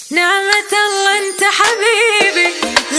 نعمة الله انت حبيبي،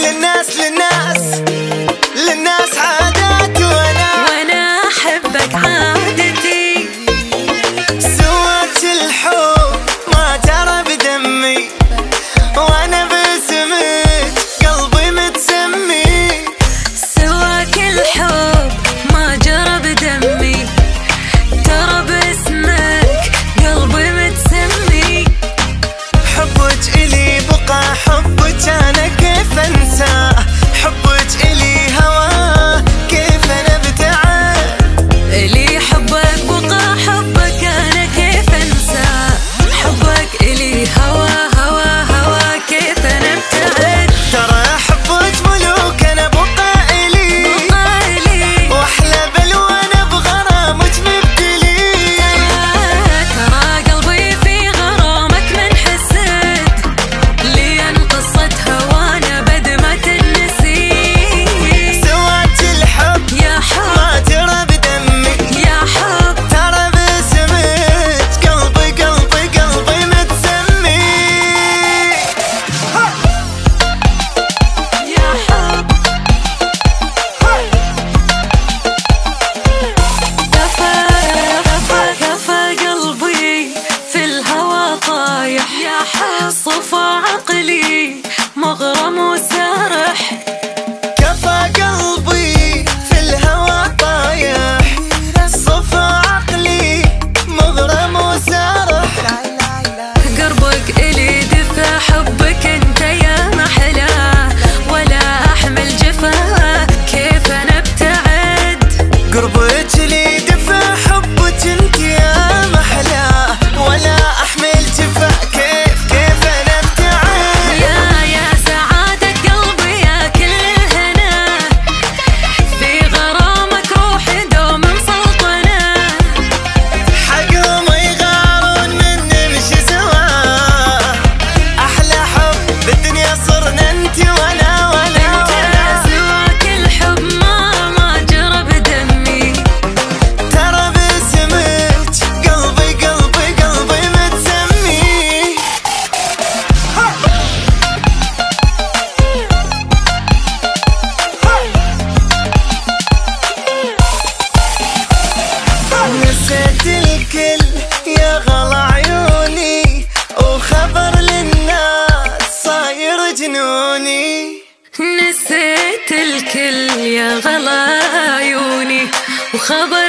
للناس عادات وانا احبك عادتي. سواك الحب ما جرى بدمي، وانا باسمك قلبي متسمي. سواك الحب ما جرى بدمي، ترى باسمك قلبي متسمي. حبك إلي بقى، حبك أنا كيف أنساه، حبك إلي هواه كيف أنا ابتعد. إلي حبك بقى، حبك أنا كيف أنساه، حبك إلي هوا كيف أنا ابتعد. ترى حبك ملوك أنا بقى إلي، وأحلى بلوى أنا بغرامك مبتلي. ترى قلبي في غرامك من حسد، لين قصة هوانا بد ما تنسي. سواك الحب يا حب ما جرى بدمي، يا حب ترى باسمك قلبي متسمي. يا حب كفى قلبي في الهوى طايح، يا حب صفى عقلي مغرم وسارح. كفى قلبي في الهوى طايح، صفى عقلي مغرم وسارح. قربك إلي دفى، حبك انت يا محلاه، ولا احمل جفاه كيف انا ابتعد. قربك لي دفى، حبك انت يا محلاه، ولا احمل جفا كيف انا ابتعد. يا سعادة قلبي يا كل الهنا، في غرامك روحي دوم مسلطنة. حقهم يغارون من نمشي سوا، احلى حب بالدنيا صرنا انت وانا. سواك الحب ما جرى بدمي، ترى باسمك قلبي متسمي. نسيت الكل يا غلا عيوني، وخبر للناس صاير جنوني. نسيت الكل يا غلا عيوني، وخبر